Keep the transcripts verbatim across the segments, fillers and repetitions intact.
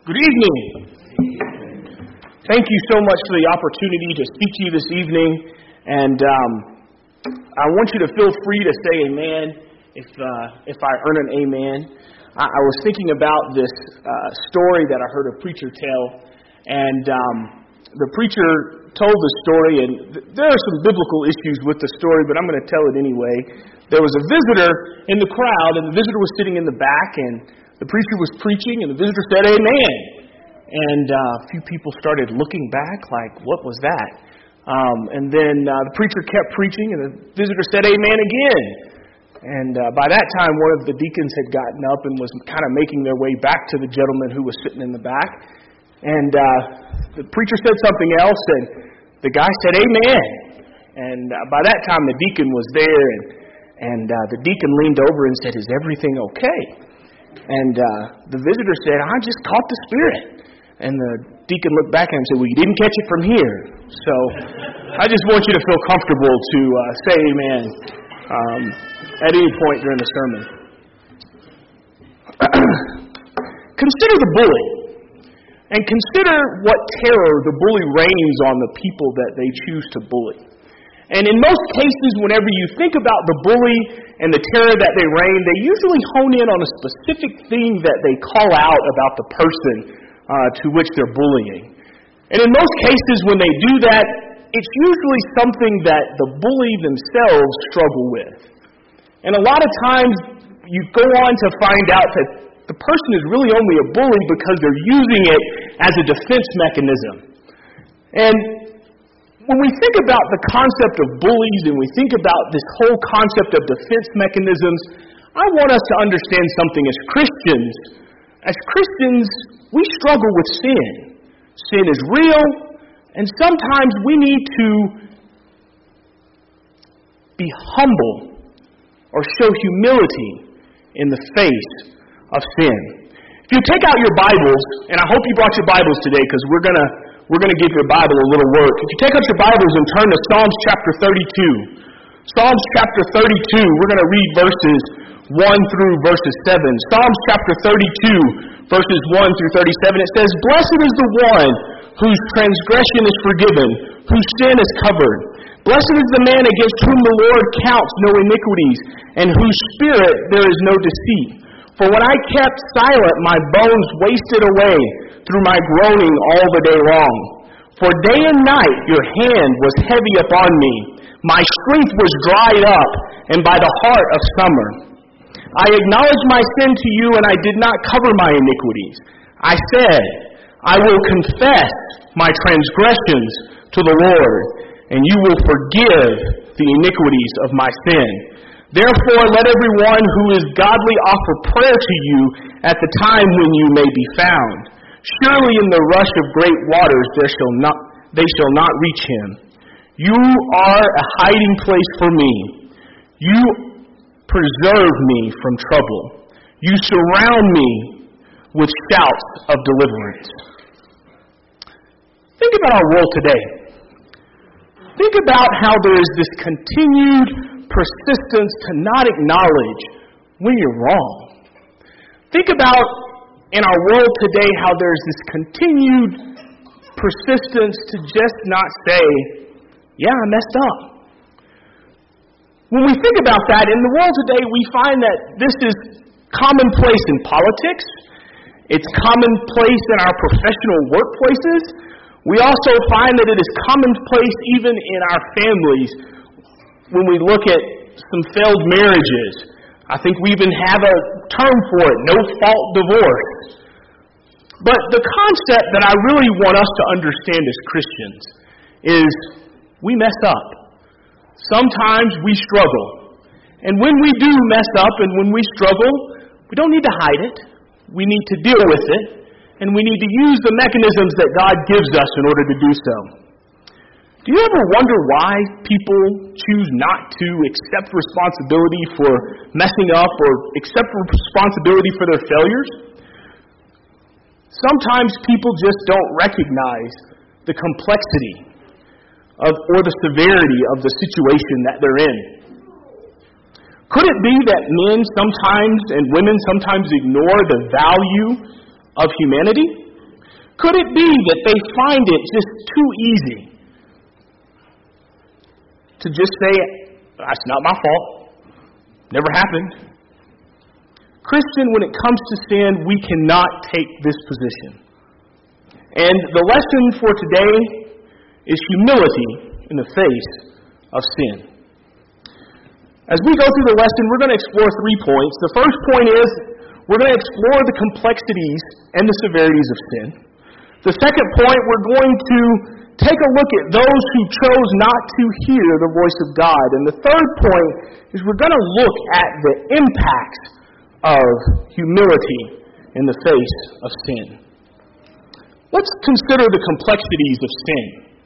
Good evening. Thank you so much for the opportunity to speak to you this evening, and um, I want you to feel free to say amen if uh, if I earn an amen. I, I was thinking about this uh, story that I heard a preacher tell, and um, the preacher told the story, and th- there are some biblical issues with the story, but I'm going to tell it anyway. There was a visitor in the crowd, and the visitor was sitting in the back, and the preacher was preaching, and the visitor said, "Amen." And uh, a few people started looking back like, what was that? Um, and then uh, the preacher kept preaching, and the visitor said, "Amen" again. And uh, by that time, one of the deacons had gotten up and was kind of making their way back to the gentleman who was sitting in the back. And uh, the preacher said something else, and the guy said, "Amen." And uh, by that time, the deacon was there, and, and uh, the deacon leaned over and said, "Is everything okay?" And uh, the visitor said, "I just caught the Spirit." And the deacon looked back at him and said, "Well, you didn't catch it from here." So I just want you to feel comfortable to uh, say amen um, at any point during the sermon. Consider the bully, and consider what terror the bully rains on the people that they choose to bully. And in most cases, whenever you think about the bully and the terror that they rain, they usually hone in on a specific thing that they call out about the person uh, to which they're bullying. And in most cases, when they do that, it's usually something that the bully themselves struggle with. And a lot of times, you go on to find out that the person is really only a bully because they're using it as a defense mechanism. And when we think about the concept of bullies and we think about this whole concept of defense mechanisms, I want us to understand something as Christians. As Christians, we struggle with sin. Sin is real, and sometimes we need to be humble or show humility in the face of sin. If you take out your Bibles, and I hope you brought your Bibles today because we're going to We're going to give your Bible a little work. If you take out your Bibles and turn to Psalms chapter thirty-two. Psalms chapter thirty-two, we're going to read verses one through verses seven. Psalms chapter thirty-two, verses one through thirty-seven. It says, "Blessed is the one whose transgression is forgiven, whose sin is covered. Blessed is the man against whom the Lord counts no iniquities, and whose spirit there is no deceit. For when I kept silent, my bones wasted away through my groaning all the day long. For day and night your hand was heavy upon me. My strength was dried up, and by the heart of summer. I acknowledged my sin to you, and I did not cover my iniquities. I said, I will confess my transgressions to the Lord, and you will forgive the iniquities of my sin. Therefore, let everyone who is godly offer prayer to you at the time when you may be found. Surely in the rush of great waters there shall not, they shall not reach him. You are a hiding place for me. You preserve me from trouble. You surround me with shouts of deliverance." Think about our world today. Think about how there is this continued persistence to not acknowledge when you're wrong. Think about in our world today how there's this continued persistence to just not say, "Yeah, I messed up." When we think about that, in the world today, we find that this is commonplace in politics. It's commonplace in our professional workplaces. We also find that it is commonplace even in our families. When we look at some failed marriages, I think we even have a term for it, no-fault divorce. But the concept that I really want us to understand as Christians is we mess up. Sometimes we struggle. And when we do mess up and when we struggle, we don't need to hide it. We need to deal with it. And we need to use the mechanisms that God gives us in order to do so. Do you ever wonder why people choose not to accept responsibility for messing up or accept responsibility for their failures? Sometimes people just don't recognize the complexity of, or the severity of the situation that they're in. Could it be that men sometimes and women sometimes ignore the value of humanity? Could it be that they find it just too easy to just say, that's not my fault, never happened? Christian, when it comes to sin, we cannot take this position. And the lesson for today is humility in the face of sin. As we go through the lesson, we're going to explore three points. The first point is we're going to explore the complexities and the severities of sin. The second point, we're going to take a look at those who chose not to hear the voice of God. And the third point is we're going to look at the impacts of humility in the face of sin. Let's consider the complexities of sin.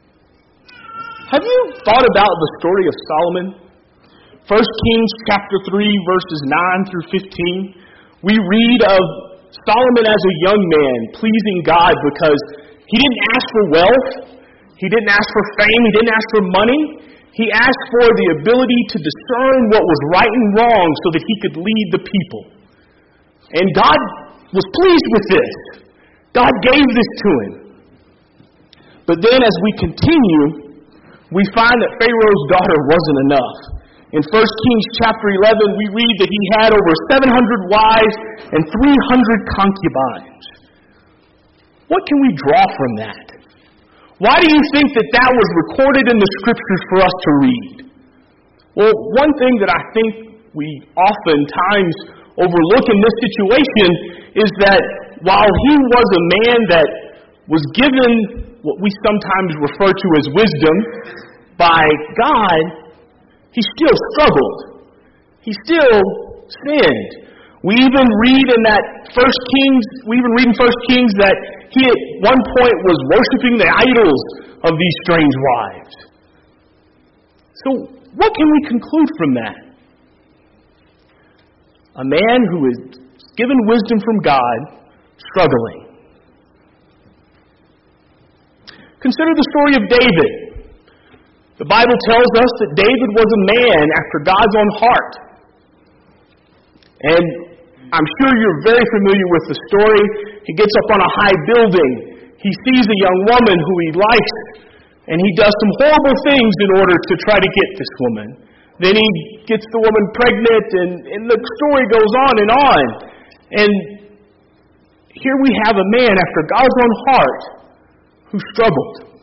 Have you thought about the story of Solomon? First Kings chapter three, verses nine through fifteen. We read of Solomon as a young man pleasing God because he didn't ask for wealth, he didn't ask for fame, he didn't ask for money. He asked for the ability to discern what was right and wrong so that he could lead the people. And God was pleased with this. God gave this to him. But then as we continue, we find that Pharaoh's daughter wasn't enough. In First Kings chapter eleven, we read that he had over seven hundred wives and three hundred concubines. What can we draw from that? Why do you think that that was recorded in the Scriptures for us to read? Well, one thing that I think we oftentimes overlook in this situation is that while he was a man that was given what we sometimes refer to as wisdom by God, he still struggled. He still sinned. We even read in that First Kings, we even read in First Kings that he at one point was worshiping the idols of these strange wives. So what can we conclude from that? A man who is given wisdom from God, struggling. Consider the story of David. The Bible tells us that David was a man after God's own heart. And I'm sure you're very familiar with the story. He gets up on a high building. He sees a young woman who he likes, and he does some horrible things in order to try to get this woman. Then he gets the woman pregnant, and, and the story goes on and on. And here we have a man after God's own heart who struggled.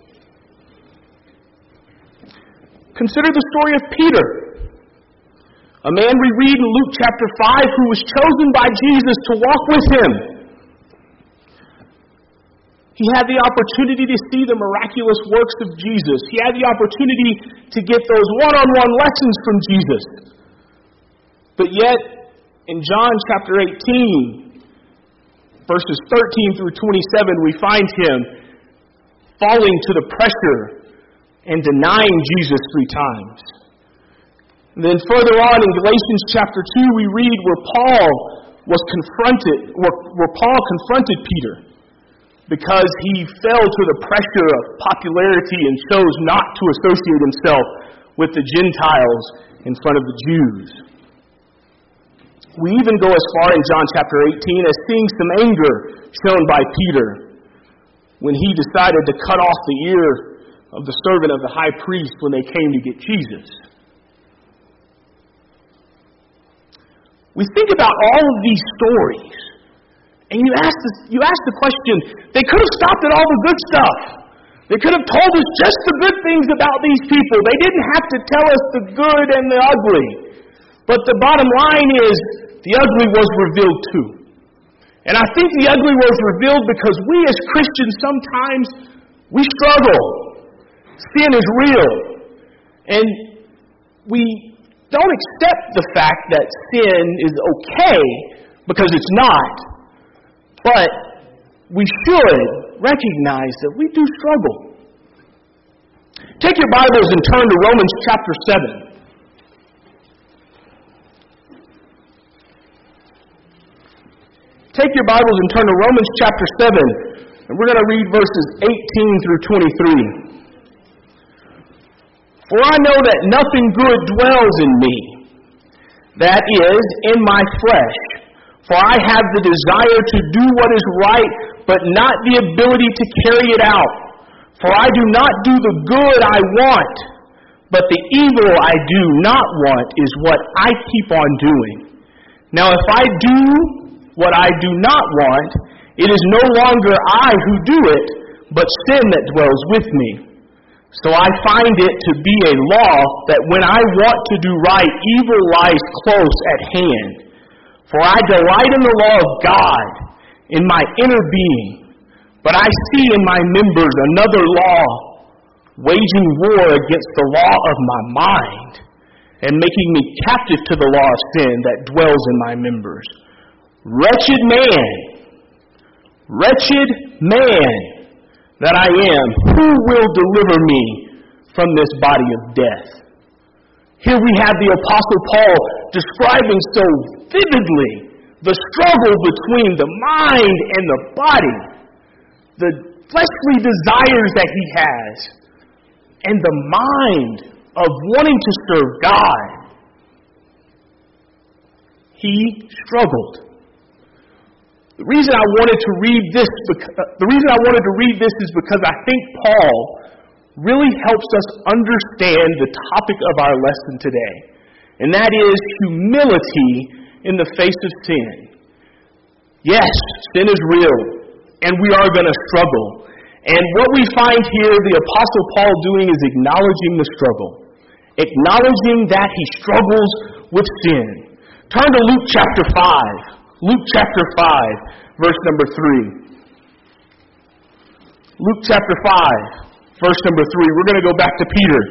Consider the story of Peter, a man we read in Luke chapter five who was chosen by Jesus to walk with him. He had the opportunity to see the miraculous works of Jesus. He had the opportunity to get those one-on-one lessons from Jesus. But yet, in John chapter eighteen, verses thirteen through twenty-seven, we find him falling to the pressure and denying Jesus three times. And then further on in Galatians chapter two, we read where Paul was confronted, where, where Paul confronted Peter because he fell to the pressure of popularity and chose not to associate himself with the Gentiles in front of the Jews. We even go as far in John chapter eighteen as seeing some anger shown by Peter when he decided to cut off the ear of the servant of the high priest when they came to get Jesus. We think about all of these stories, and you ask the, you ask the question, they could have stopped at all the good stuff. They could have told us just the good things about these people. They didn't have to tell us the good and the ugly. But the bottom line is, the ugly was revealed too. And I think the ugly was revealed because we as Christians sometimes, we struggle. Sin is real. And we don't accept the fact that sin is okay because it's not. But we should recognize that we do struggle. Take your Bibles and turn to Romans chapter seven. Take your Bibles and turn to Romans chapter seven, and we're going to read verses eighteen through twenty-three. For I know that nothing good dwells in me, that is, in my flesh. For I have the desire to do what is right, but not the ability to carry it out. For I do not do the good I want, but the evil I do not want is what I keep on doing. Now if I do what I do not want, it is no longer I who do it, but sin that dwells with me. So I find it to be a law that when I want to do right, evil lies close at hand. For I delight in the law of God in my inner being, but I see in my members another law, waging war against the law of my mind, and making me captive to the law of sin that dwells in my members. Wretched man, wretched man that I am, who will deliver me from this body of death? Here we have the Apostle Paul describing so vividly the struggle between the mind and the body, the fleshly desires that he has, and the mind of wanting to serve God. He struggled. The reason I wanted to read this, the reason I wanted to read this is because I think Paul really helps us understand the topic of our lesson today, and that is humility in the face of sin. Yes, sin is real, and we are going to struggle. And what we find here, the Apostle Paul doing is acknowledging the struggle, acknowledging that he struggles with sin. Turn to Luke chapter five. Luke chapter five, verse number three. Luke chapter five, verse number three. We're going to go back to Peter.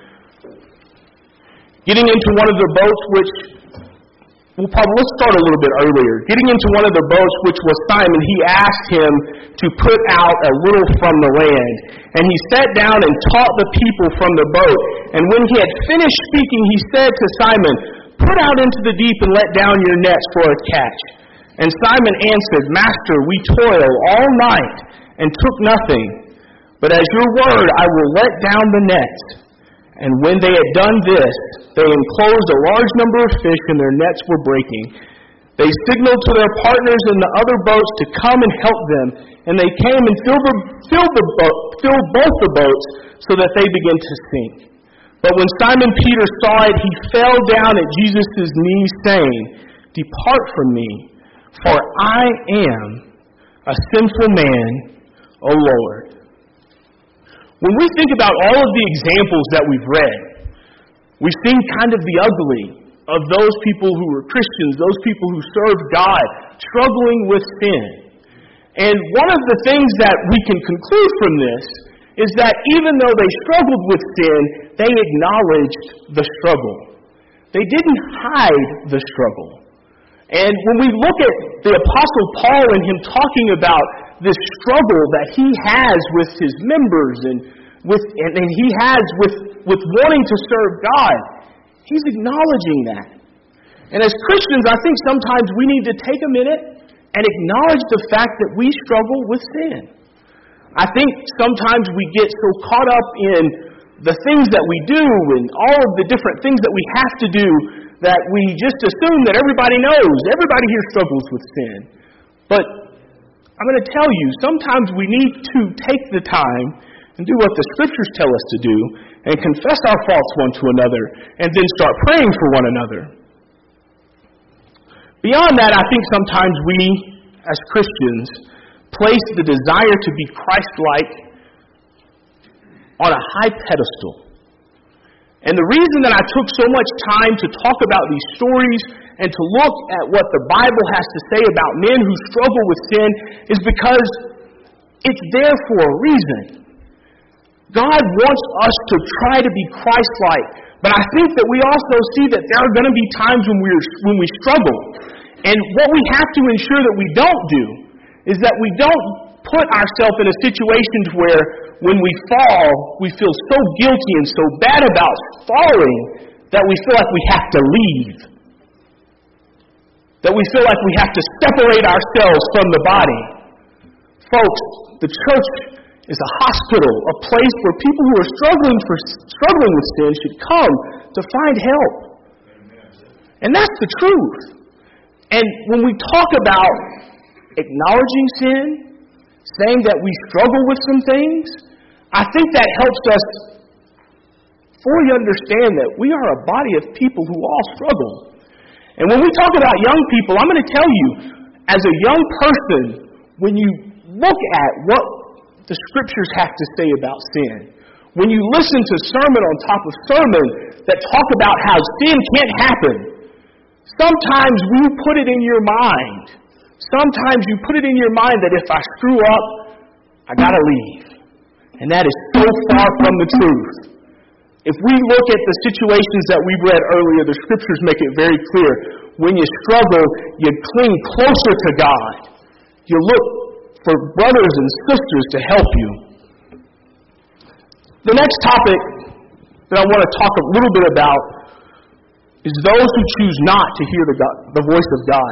Getting into one of the boats which, well, Paul, let's start a little bit earlier. Getting into one of the boats which was Simon, he asked him to put out a little from the land. And he sat down and taught the people from the boat. And when he had finished speaking, he said to Simon, "Put out into the deep and let down your nets for a catch." And Simon answered, "Master, we toil all night and took nothing. But as your word, I will let down the nets." And when they had done this, they enclosed a large number of fish, and their nets were breaking. They signaled to their partners in the other boats to come and help them. And they came and filled, the, filled, the boat, filled both the boats so that they began to sink. But when Simon Peter saw it, he fell down at Jesus' knees, saying, "Depart from me, for I am a sinful man, O Lord." When we think about all of the examples that we've read, we've seen kind of the ugly of those people who were Christians, those people who served God, struggling with sin. And one of the things that we can conclude from this is that even though they struggled with sin, they acknowledged the struggle. They didn't hide the struggle. And when we look at the Apostle Paul and him talking about this struggle that he has with his members and with and, and he has with, with wanting to serve God, he's acknowledging that. And as Christians, I think sometimes we need to take a minute and acknowledge the fact that we struggle with sin. I think sometimes we get so caught up in the things that we do and all of the different things that we have to do that we just assume that everybody knows. Everybody here struggles with sin. But I'm going to tell you, sometimes we need to take the time and do what the Scriptures tell us to do and confess our faults one to another and then start praying for one another. Beyond that, I think sometimes we, as Christians, place the desire to be Christ-like on a high pedestal. And the reason that I took so much time to talk about these stories and to look at what the Bible has to say about men who struggle with sin is because it's there for a reason. God wants us to try to be Christ-like, but I think that we also see that there are going to be times when we when we struggle. And what we have to ensure that we don't do is that we don't put ourselves in a situation where when we fall, we feel so guilty and so bad about falling that we feel like we have to leave. That we feel like we have to separate ourselves from the body. Folks, the church is a hospital, a place where people who are struggling for struggling with sin should come to find help. And that's the truth. And when we talk about acknowledging sin, saying that we struggle with some things, I think that helps us fully understand that we are a body of people who all struggle. And when we talk about young people, I'm going to tell you, as a young person, when you look at what the Scriptures have to say about sin, when you listen to sermon on top of sermon that talk about how sin can't happen, sometimes we put it in your mind. Sometimes you put it in your mind that if I screw up, I gotta leave. And that is so far from the truth. If we look at the situations that we've read earlier, the Scriptures make it very clear. When you struggle, you cling closer to God. You look for brothers and sisters to help you. The next topic that I want to talk a little bit about is those who choose not to hear the, God, the voice of God.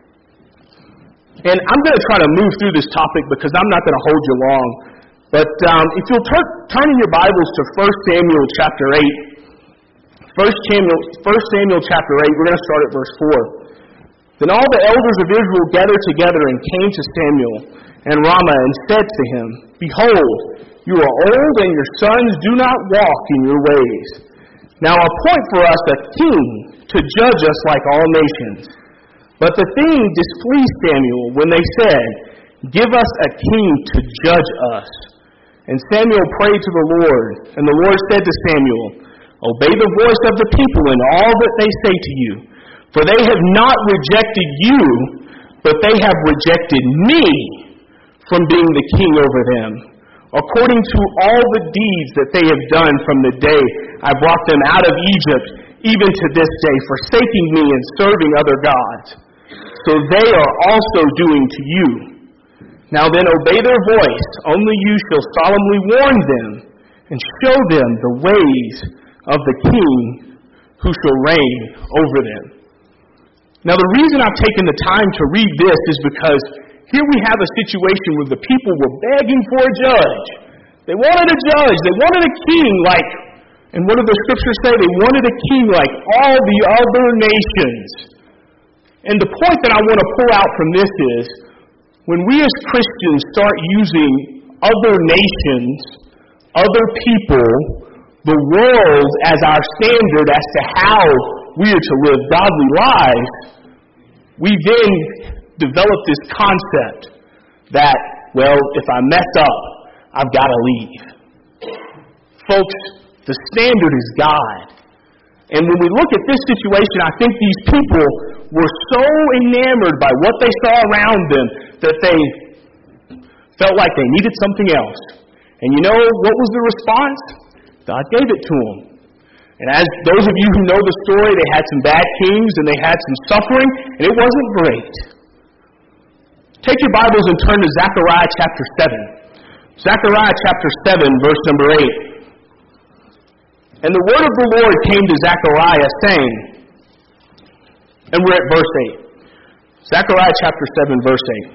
And I'm going to try to move through this topic because I'm not going to hold you long. But um, if you'll tur- turn in your Bibles to First Samuel chapter eight. First Samuel, First Samuel chapter eight, we're going to start at verse four. Then all the elders of Israel gathered together and came to Samuel and Ramah and said to him, Behold, you are old and your sons do not walk in your ways. Now appoint for us a king to judge us like all nations. But the thing displeased Samuel when they said, Give us a king to judge us. And Samuel prayed to the Lord, and the Lord said to Samuel, Obey the voice of the people in all that they say to you, for they have not rejected you, but they have rejected me from being the king over them, according to all the deeds that they have done from the day I brought them out of Egypt, even to this day, forsaking me and serving other gods. So they are also doing to you. Now then obey their voice, only you shall solemnly warn them, and show them the ways of the king who shall reign over them. Now the reason I've taken the time to read this is because here we have a situation where the people were begging for a judge. They wanted a judge. They wanted a king like, and what do the Scriptures say? They wanted a king like all the other nations. And the point that I want to pull out from this is, when we as Christians start using other nations, other people, the world as our standard as to how we are to live godly lives, we then develop this concept that, well, if I mess up, I've got to leave. Folks, the standard is God. And when we look at this situation, I think these people were so enamored by what they saw around them that they felt like they needed something else. And you know what was the response? God gave it to them. And as those of you who know the story, they had some bad kings and they had some suffering, and it wasn't great. Take your Bibles and turn to Zechariah chapter seven. Zechariah chapter seven, verse number eight. And the word of the Lord came to Zechariah, saying, and we're at verse eight. Zechariah chapter seven, verse eight.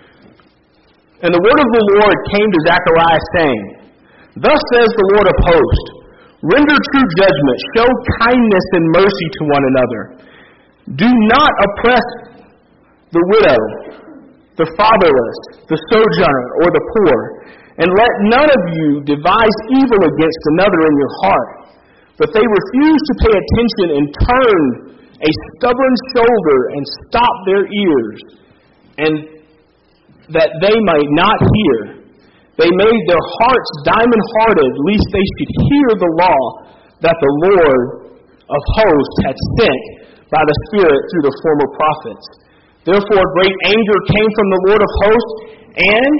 And the word of the Lord came to Zechariah, saying, Thus says the Lord of hosts, Render true judgment, show kindness and mercy to one another. Do not oppress the widow, the fatherless, the sojourner, or the poor, and let none of you devise evil against another in your heart. But they refused to pay attention and turned a stubborn shoulder and stopped their ears, and that they might not hear. They made their hearts diamond-hearted, lest they should hear the law that the Lord of hosts had sent by the Spirit through the former prophets. Therefore great anger came from the Lord of hosts, and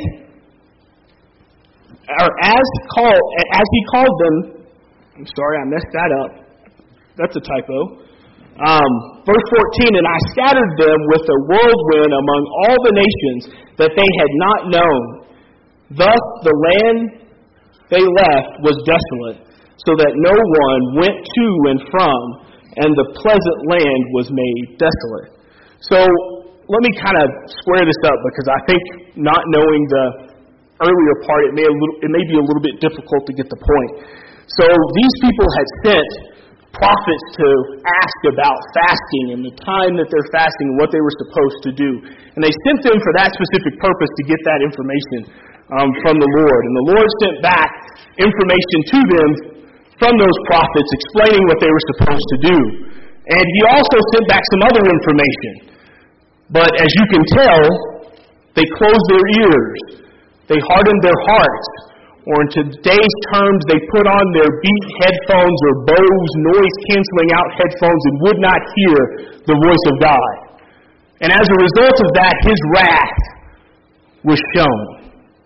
or as called as he called them. I'm sorry, I messed that up. That's a typo. Um, verse fourteen, and I scattered them with a whirlwind among all the nations that they had not known. Thus the land they left was desolate, so that no one went to and from, and the pleasant land was made desolate. So let me kind of square this up, because I think not knowing the earlier part, it may, a little, it may be a little bit difficult to get the point. So these people had sent prophets to ask about fasting and the time that they're fasting and what they were supposed to do. And they sent them for that specific purpose to get that information um, from the Lord. And the Lord sent back information to them from those prophets explaining what they were supposed to do. And he also sent back some other information. But as you can tell, they closed their ears. They hardened their hearts. Or in today's terms, they put on their Beat headphones or Bose noise-canceling out headphones and would not hear the voice of God. And as a result of that, His wrath was shown.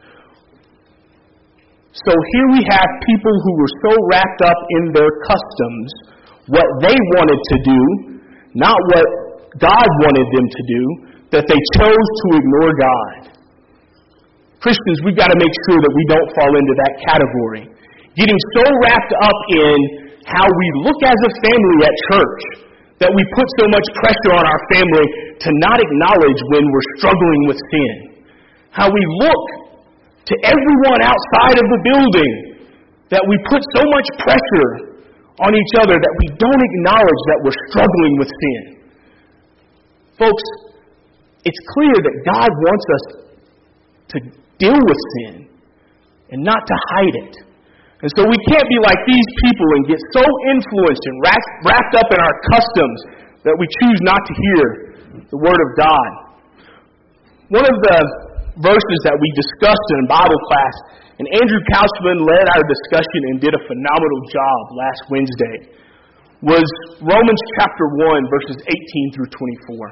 So here we have people who were so wrapped up in their customs, what they wanted to do, not what God wanted them to do, that they chose to ignore God. Christians, we've got to make sure that we don't fall into that category. Getting so wrapped up in how we look as a family at church that we put so much pressure on our family to not acknowledge when we're struggling with sin. How we look to everyone outside of the building that we put so much pressure on each other that we don't acknowledge that we're struggling with sin. Folks, it's clear that God wants us to deal with sin and not to hide it. And so we can't be like these people and get so influenced and wrapped up in our customs that we choose not to hear the Word of God. One of the verses that we discussed in Bible class, and Andrew Couchman led our discussion and did a phenomenal job last Wednesday, was Romans chapter one, verses eighteen through twenty-four.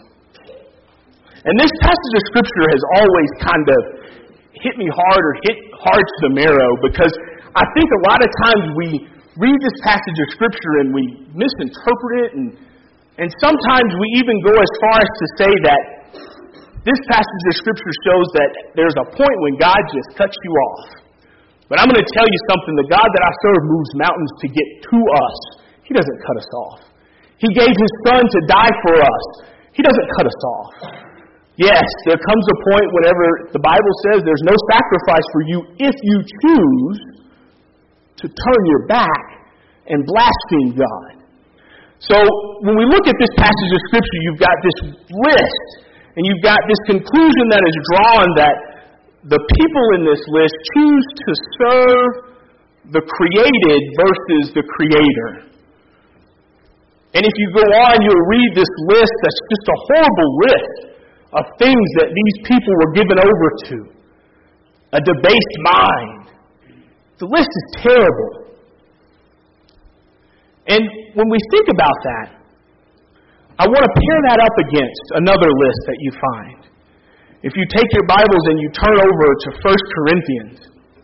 And this passage of Scripture has always kind of hit me hard or hit hard to the marrow, because I think a lot of times we read this passage of Scripture and we misinterpret it, and, and sometimes we even go as far as to say that this passage of Scripture shows that there's a point when God just cuts you off. But I'm going to tell you something. The God that I serve moves mountains to get to us. He doesn't cut us off. He gave His Son to die for us. He doesn't cut us off. Yes, there comes a point whenever the Bible says there's no sacrifice for you if you choose to turn your back and blaspheme God. So when we look at this passage of Scripture, you've got this list, and you've got this conclusion that is drawn that the people in this list choose to serve the created versus the Creator. And if you go on, you'll read this list that's just a horrible list of things that these people were given over to. A debased mind. The list is terrible. And when we think about that, I want to pair that up against another list that you find. If you take your Bibles and you turn over to First Corinthians.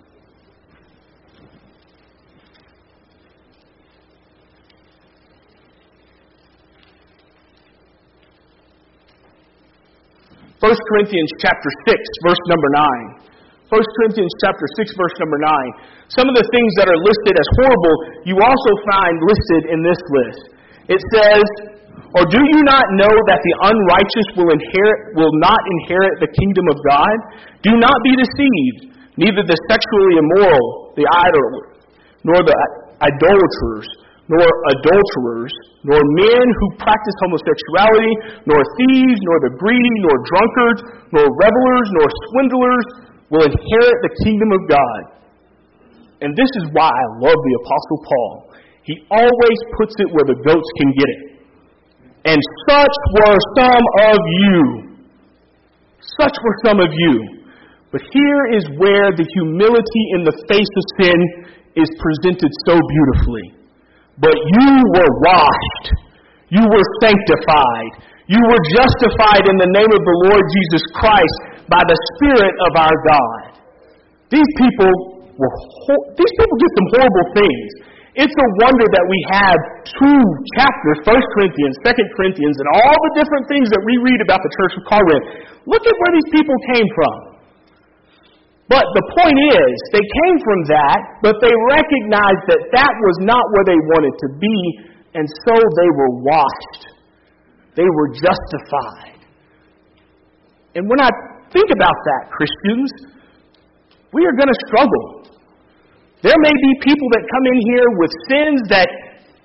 First Corinthians chapter six, verse number nine. First Corinthians chapter six, verse number nine. Some of the things that are listed as horrible, you also find listed in this list. It says, "Or do you not know that the unrighteous will inherit, will not inherit the kingdom of God? Do not be deceived. Neither the sexually immoral, the idler, nor the idolaters, nor adulterers, nor men who practice homosexuality, nor thieves, nor the greedy, nor drunkards, nor revelers, nor swindlers will inherit the kingdom of God." And this is why I love the Apostle Paul. He always puts it where the goats can get it. "And such were some of you." Such were some of you. But here is where the humility in the face of sin is presented so beautifully. "But you were washed. You were sanctified. You were justified in the name of the Lord Jesus Christ by the Spirit of our God." These people were ho- these people did some horrible things. It's a wonder that we have two chapters, First Corinthians, Second Corinthians, and all the different things that we read about the church of Corinth. Look at where these people came from. But the point is, they came from that, but they recognized that that was not where they wanted to be, and so they were washed. They were justified. And when I think about that, Christians, we are going to struggle. There may be people that come in here with sins that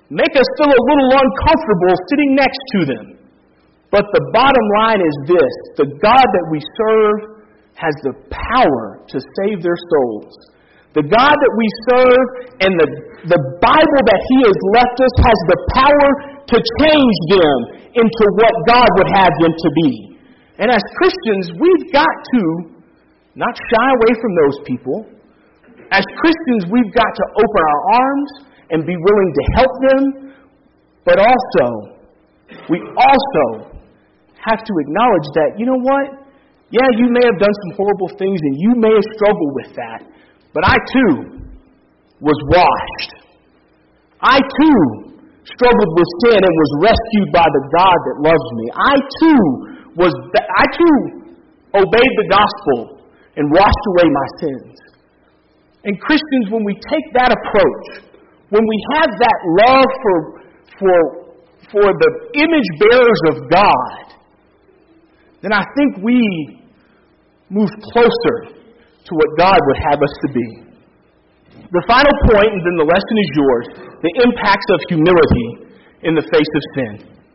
make us feel a little uncomfortable sitting next to them. But the bottom line is this: the God that we serve has the power to save their souls. The God that we serve and the, the Bible that He has left us has the power to change them into what God would have them to be. And as Christians, we've got to not shy away from those people. As Christians, we've got to open our arms and be willing to help them. But also, we also have to acknowledge that, you know what? Yeah, you may have done some horrible things and you may have struggled with that. But I too was washed. I too struggled with sin and was rescued by the God that loves me. I too was I too obeyed the gospel and washed away my sins. And Christians, when we take that approach, when we have that love for for for the image bearers of God, then I think we move closer to what God would have us to be. The final point, and then the lesson is yours, the impacts of humility in the face of sin.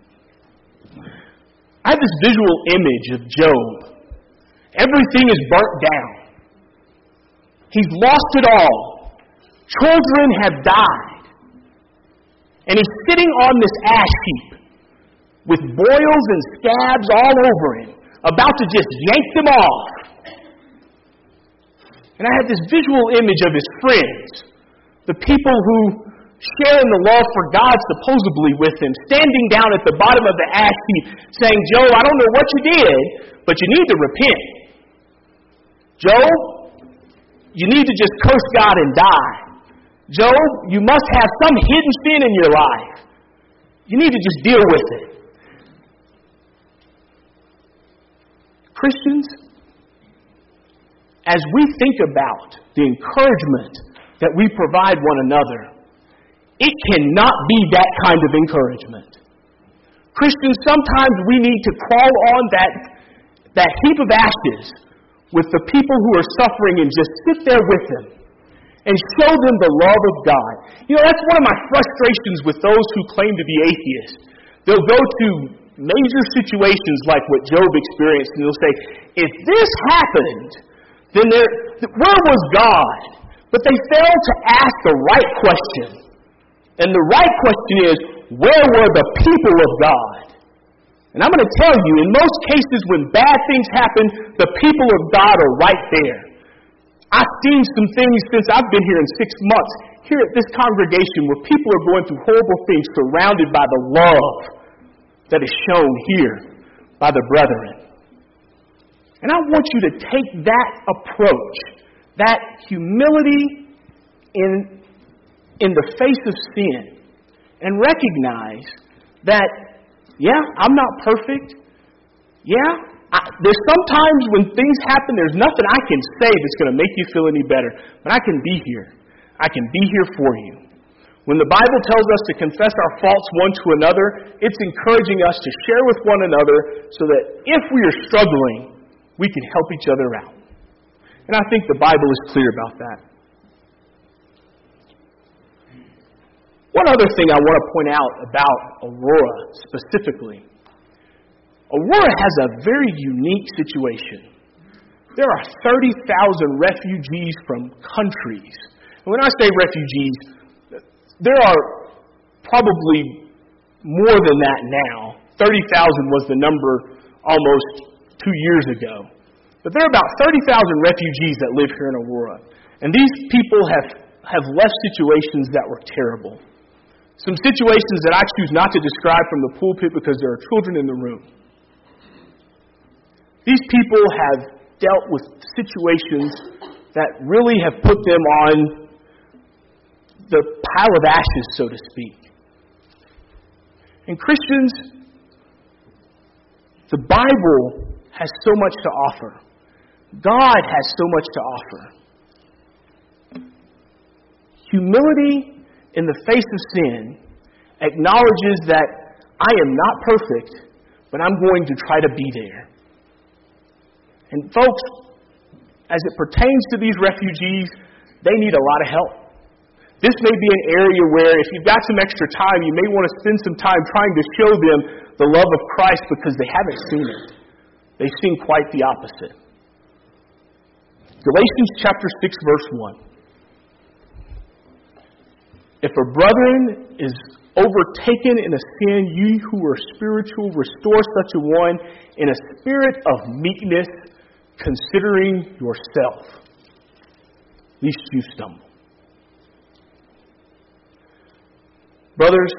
I have this visual image of Job. Everything is burnt down. He's lost it all. Children have died. And he's sitting on this ash heap with boils and scabs all over him, about to just yank them off. And I have this visual image of his friends, the people who share in the love for God supposedly with him, standing down at the bottom of the ash heap saying, Job, I don't know what you did, but you need to repent. Job, you need to just curse God and die. Job, you must have some hidden sin in your life. You need to just deal with it. Christians, as we think about the encouragement that we provide one another, it cannot be that kind of encouragement. Christians, sometimes we need to crawl on that, that heap of ashes with the people who are suffering and just sit there with them and show them the love of God. You know, that's one of my frustrations with those who claim to be atheists. They'll go to major situations like what Job experienced, and they'll say, if this happened, then there, where was God? But they fail to ask the right question. And the right question is, where were the people of God? And I'm going to tell you, in most cases when bad things happen, the people of God are right there. I've seen some things since I've been here in six months, here at this congregation, where people are going through horrible things surrounded by the love that is shown here by the brethren. And I want you to take that approach, that humility in, in the face of sin, and recognize that, yeah, I'm not perfect. Yeah, I, there's sometimes when things happen, there's nothing I can say that's going to make you feel any better. But I can be here. I can be here for you. When the Bible tells us to confess our faults one to another, it's encouraging us to share with one another so that if we are struggling, we can help each other out. And I think the Bible is clear about that. One other thing I want to point out about Aurora specifically. Aurora has a very unique situation. There are thirty thousand refugees from countries. And when I say refugees, there are probably more than that now. thirty thousand was the number almost two years ago. But there are about thirty thousand refugees that live here in Aurora. And these people have, have left situations that were terrible. Some situations that I choose not to describe from the pulpit because there are children in the room. These people have dealt with situations that really have put them on the pile of ashes, so to speak. And Christians, the Bible has so much to offer. God has so much to offer. Humility in the face of sin acknowledges that I am not perfect, but I'm going to try to be there. And folks, as it pertains to these refugees, they need a lot of help. This may be an area where if you've got some extra time, you may want to spend some time trying to show them the love of Christ because they haven't seen it. They've seen quite the opposite. Galatians chapter six, verse one. If a brethren is overtaken in a sin, ye who are spiritual, restore such a one in a spirit of meekness, considering yourself, lest you stumble. Brothers,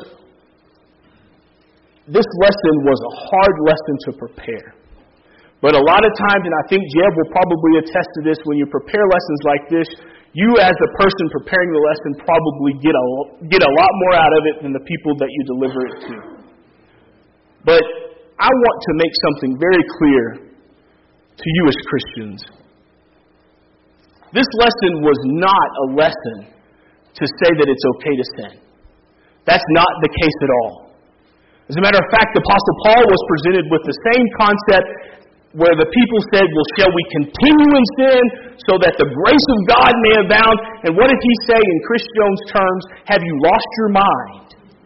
this lesson was a hard lesson to prepare. But a lot of times, and I think Jeb will probably attest to this, when you prepare lessons like this, you as the person preparing the lesson probably get a, get a lot more out of it than the people that you deliver it to. But I want to make something very clear to you as Christians. This lesson was not a lesson to say that it's okay to sin. That's not the case at all. As a matter of fact, the Apostle Paul was presented with the same concept where the people said, well, shall we continue in sin so that the grace of God may abound? And what did he say in Chris Jones' terms? Have you lost your mind?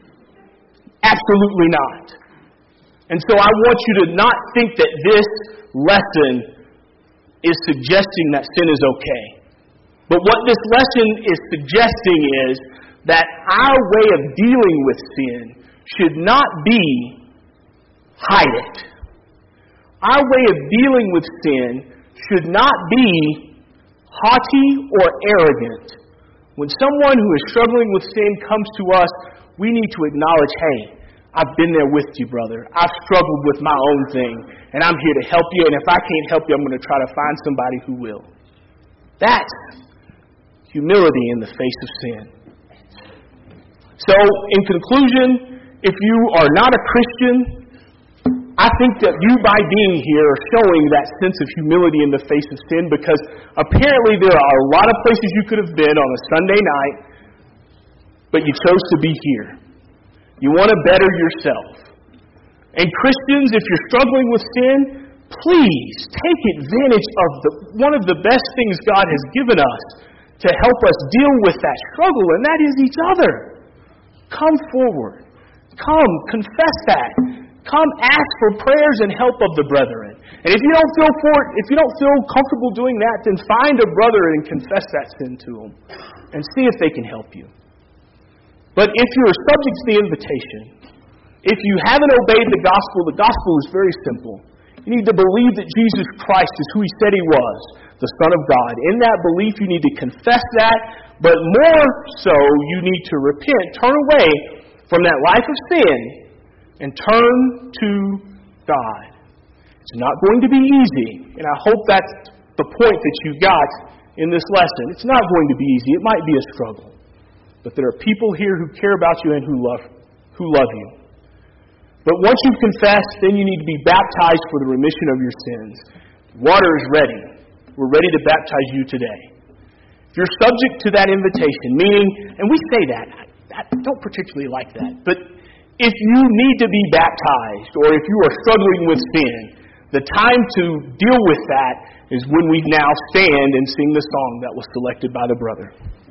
Absolutely not. And so I want you to not think that this lesson is suggesting that sin is okay. But what this lesson is suggesting is that our way of dealing with sin should not be hide it. Our way of dealing with sin should not be haughty or arrogant. When someone who is struggling with sin comes to us, we need to acknowledge, hey, I've been there with you, brother. I've struggled with my own thing, and I'm here to help you, and if I can't help you, I'm going to try to find somebody who will. That's humility in the face of sin. So, in conclusion, if you are not a Christian, I think that you, by being here, are showing that sense of humility in the face of sin, because apparently there are a lot of places you could have been on a Sunday night, but you chose to be here. You want to better yourself. And Christians, if you're struggling with sin, please take advantage of the, one of the best things God has given us to help us deal with that struggle, and that is each other. Come forward. Come, confess that. Come ask for prayers and help of the brethren. And if you don't feel for if you don't feel comfortable doing that, then find a brother and confess that sin to them and see if they can help you. But if you're subject to the invitation, if you haven't obeyed the gospel, the gospel is very simple. You need to believe that Jesus Christ is who he said he was, the Son of God. In that belief, you need to confess that, but more so, you need to repent, turn away from that life of sin, and turn to God. It's not going to be easy, and I hope that's the point that you got in this lesson. It's not going to be easy. It might be a struggle. But there are people here who care about you and who love, who love you. But once you've confessed, then you need to be baptized for the remission of your sins. Water is ready. We're ready to baptize you today. If you're subject to that invitation, meaning, and we say that, I don't particularly like that, but if you need to be baptized, or if you are struggling with sin, the time to deal with that is when we now stand and sing the song that was selected by the brother.